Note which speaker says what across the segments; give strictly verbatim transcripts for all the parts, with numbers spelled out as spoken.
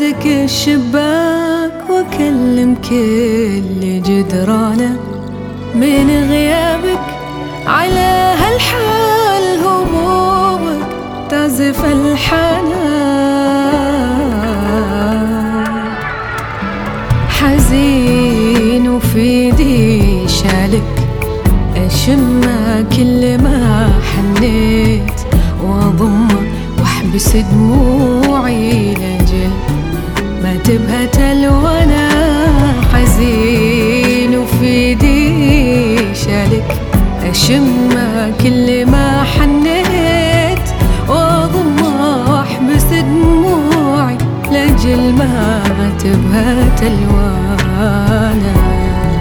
Speaker 1: بعدك الشباك واكلم كل جدرانه، من غيابك على هالحال همومك تعزف الحنان. حزين وفي ذي شالك أشمه كل ما حنيت، وأضمه واحبس دموعي لأجل ما تبهت ألوانا. حزين وفي ذي شالك أشمه كل ما حنيت، وأضمه واحبس دموعي لأجل ما تبهت ألوانا.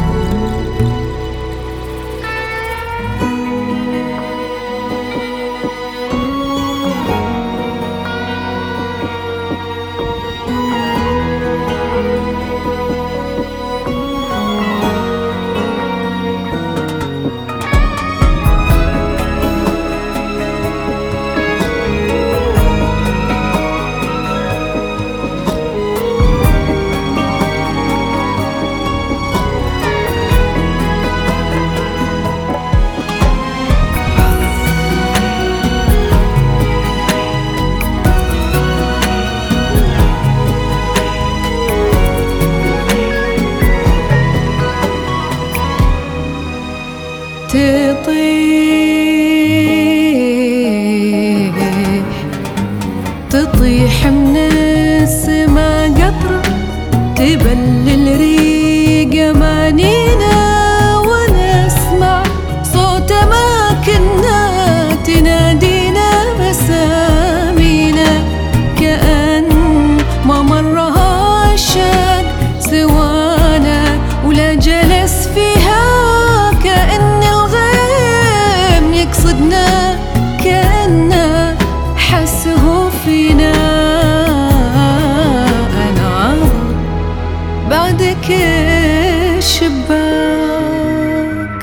Speaker 1: تطيح تطيح من السما قطرة تبلل ريق أمانينا، وانا اسمع صوت ما كنا تنادينا مسامينا، كأن ما مرها الشاق سوانا ولا جلس فيها، كأن الغيم يقصدنا كأنه حسه فينا. أنا بعدك الشباك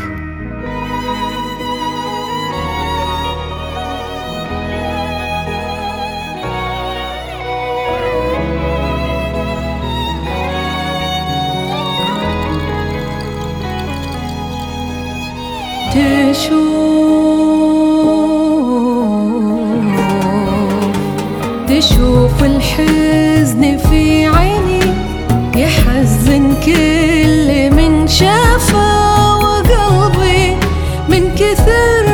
Speaker 1: تشوف تشوف الحزن في عيني، يحزن كل من شافه، وقلبي من كثر